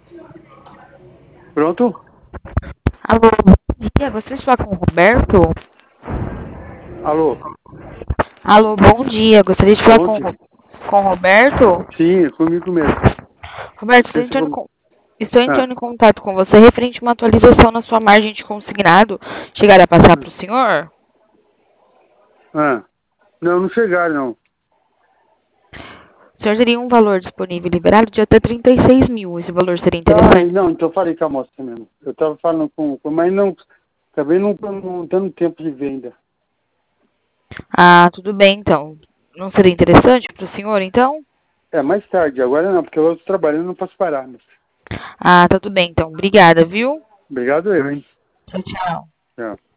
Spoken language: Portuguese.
Pronto? Alô, bom dia. Gostaria de falar com o Roberto? Alô? Alô, bom dia. Gostaria de falar Bom com, dia. com o Roberto? Sim, é comigo mesmo. Roberto, estou Quem se entrando, for... estou Ah, entrando em contato com você referente a uma atualização na sua margem de consignado. Chegar a passar para o senhor? ah. Não, não chegaram, não. O senhor teria um valor disponível liberado de até 36 mil. Esse valor seria Ah, interessante? não, então falei com a moça mesmo. Eu estava falando mas não, acabei não dando tempo de ver ainda. Ah, tudo bem, então. Não seria interessante para o senhor, então? É, mais tarde, agora não, porque eu estou trabalhando, não posso parar. Mas... Ah, tá tudo bem, então. Obrigada, viu? Obrigado eu, hein? Tchau, tchau. Tchau.